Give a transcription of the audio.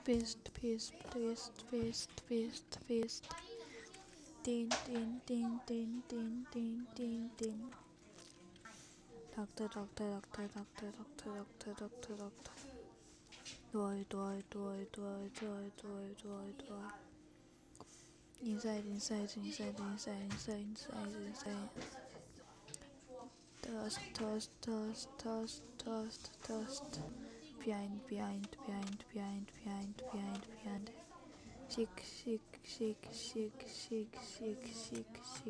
Paste. Tin. Doctor. Doy. Inside. Toast. Behind. Shake.